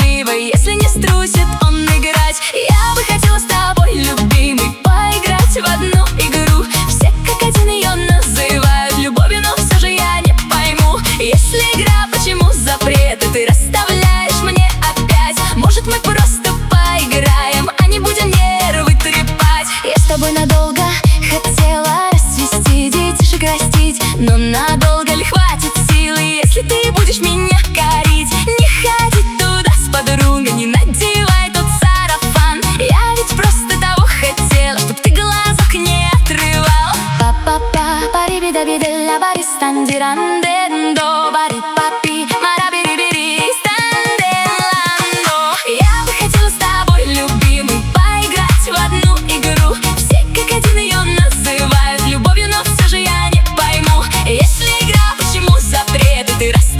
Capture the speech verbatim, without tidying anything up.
счастливой, если не струсит он играть. Я бы хотела с тобой, любимый, поиграть в одну игру. Все как один ее называют любовью, но все же я не пойму, если игра, почему запреты ты расставляешь мне опять? Может, мы просто поиграем, а не будем нервы трепать? Я с тобой надолго хотела расцвести, детишек растить, но надолго ли хватит силы, если ты будешь меня корить? Не ходи туда с подругой, не надевай тот сарафан. Я ведь просто того хотела, чтоб ты глазок не отрывал. Па-па-па, пари-бида-бида-ля, бари-стандирандендо, бари-папи, мара-бири-бири, станделандо. Я бы хотела с тобой, любимый, поиграть в одну игру. Все как один ее называют любовью, но все же я не пойму, если игра, почему запреты ты расставляешь